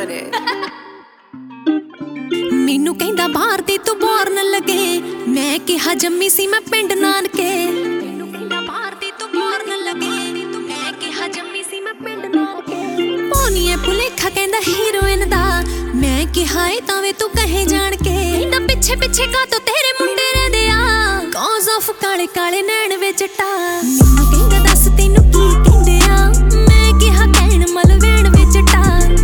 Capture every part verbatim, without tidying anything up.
ਨੇ। ਮੈਨੂੰ ਕਹਿੰਦਾ ਬਾਹਰ ਦੀ ਤੂੰ ਬੋਰਨ ਲੱਗੇ, ਮੈਂ ਕਿਹਾ ਜੰਮੀ ਸੀ ਮੈਂ ਪਿੰਡ ਨਾਨਕੇ। ਮੈਨੂੰ ਕਹਿੰਦਾ ਬਾਹਰ ਦੀ ਤੂੰ ਬੋਰਨ ਲੱਗੇ, ਮੈਂ ਕਿਹਾ ਜੰਮੀ ਸੀ ਮੈਂ ਪਿੰਡ ਨਾਨਕੇ। ਪੋਨੀਏ ਭੁਲੇਖਾ ਕਹਿੰਦਾ ਹੀਰੋਇਨ ਦਾ, ਮੈਂ ਕਿਹਾ ਏ ਤਾਂ ਵੇ ਤੂੰ ਕਹੇ ਜਾਣ ਕੇ। ਕਹਿੰਦਾ ਪਿੱਛੇ ਪਿੱਛੇ ਕਾਤੋਂ ਤੇਰੇ ਮੁੰਡੇ ਰਹਿੰਦੇ ਆ, ਕਾਜ਼ ਆਫ ਕਾਲੇ ਕਾਲੇ ਨੈਣ ਵਿੱਚ ਟਾ। ਮੈਨੂੰ ਕਹਿੰਦਾ ਦੱਸ ਤੈਨੂੰ ਕੀ ਕਹਿੰਦੇ ਆ, ਮੈਂ ਕਿਹਾ ਕਹਿਣ ਮਲਵੇਣ ਵਿੱਚ ਟਾ।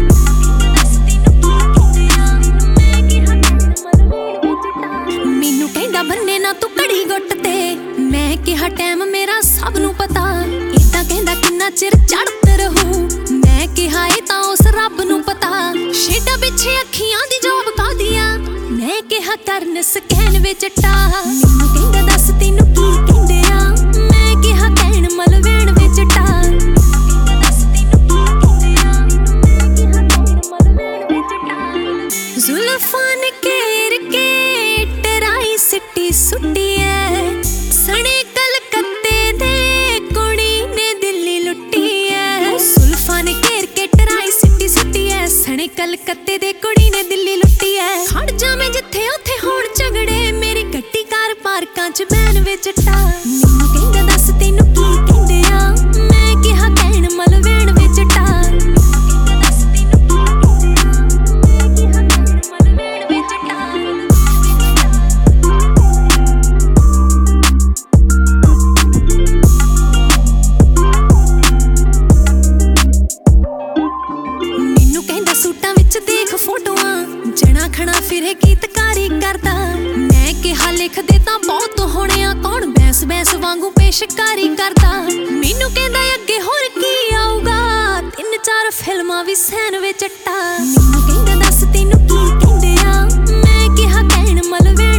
ਮੈਨੂੰ ਕਹਿੰਦਾ ਬੰਨੇ ਨਾ ਤੂੰ ਘੜੀ ਗੁੱਟ ਤੇ, ਮੈਂ ਕਿਹਾ ਟਾਈਮ ਮੇਰਾ ਸਭ ਨੂੰ ਪਤਾ। ਏਦਾਂ ਕਹਿੰਦਾ ਕਿੰਨਾ ਚਿਰ ਚੜ੍ਹਤ ਰਹੂ, ਮੈਂ ਕਿਹਾ ਇਹ ਤਾਂ ਉਸ ਰੱਬ ਨੂੰ ਪਤਾ। ਸ਼ੇਡਾ ਪਿੱਛੇ ਅੱਖੀਆਂ ਦੀ ਜੋਬ ਕਾਹਦੀ ਆ, ਮੈਂ ਕਿਹਾ ਕਰਨ ਸਕੈਨ ਵਿੱਚ ਟਾ। ਮੈਨੂੰ ਕਹਿੰਦਾ ਦੱਸ ਤੈਨੂੰ ਕੀ ਕਹਿੰਦੇ ਆ, ਮੈਂ ਕਿਹਾ ਕਹਿਣ ਮਲਵੇਣ ਵਿੱਚ ਟਾ। ਜ਼ੁਲਫਾਂ ਨੇ ਘੇਰ ਕੇ ਟਰਾਈ ਸਿੱਟੀ ਸੁੱਟੀ ਐ, ਸਣੇ ਕਲਕੱਤੇ ਦੇ ਕੁੜੀ ਨੇ ਦਿੱਲੀ ਲੁੱਟੀ ਐ। ਜ਼ੁਲਫਾਂ ਨੇ ਘੇਰ ਕੇ ਟਰਾਈ ਸਿੱਟੀ ਸੁੱਟੀ ਐ, ਸਣੇ ਕਲਕੱਤੇ ਦੇ ਕੁੜੀ ਨੇ ਦਿੱਲੀ ਲੁੱਟੀ ਐ। ਖੜ ਜਾਵੇਂ ਜਿੱਥੇ ਉੱਥੇ ਹੋਣ ਝਗੜੇ, ਮੇਰੀ ਗੱਡੀ ਕਾਰ ਪਾਰਕਾਂ ਚ ਬੈਨ ਵਿੱਚ ਟਾ। ਮੈਨੂੰ ਕਹਿੰਦਾ ਦੱਸ ਤੈਨੂੰ ਕੀ ਕਹਿੰਦੇ ਆ, ਮੈਂ ਕਿਹਾ ਕਹਿਣ ਮਲਵੇਣ ਵਿੱਚ ਟਾ। ਸੂਟਾਂ ਵਿੱਚ ਦੇਖ ਫੋਟੋਆਂ, ਜਣਾ ਖਣਾ ਫਿਰੇ ਗੀਤਕਾਰੀ ਕਰਦਾ। ਮੈਂ ਕਿਹਾ ਲਿਖਦੇ ਤਾਂ ਬਹੁਤ ਹੋਣੇ ਆ, ਕੌਣ ਬੈਂਸ ਬੈਂਸ ਵਾਂਗੂ ਪੇਸ਼ਕਾਰੀ ਕਰਦਾ। ਮੈਨੂੰ ਕਹਿੰਦਾ ਅੱਗੇ ਹੋਰ ਕੀ ਆਊਗਾ, ਤਿੰਨ ਚਾਰ ਫਿਲਮਾਂ ਵੀ ਸੈਨ ਵਿੱਚ ਟਾ। ਮੈਨੂੰ ਕਹਿੰਦਾ ਦੱਸ ਤੈਨੂੰ ਕੀ ਕਹਿੰਦੇ ਆ, ਮੈਂ ਕਿਹਾ ਕਹਿਣ ਮਲਵੇ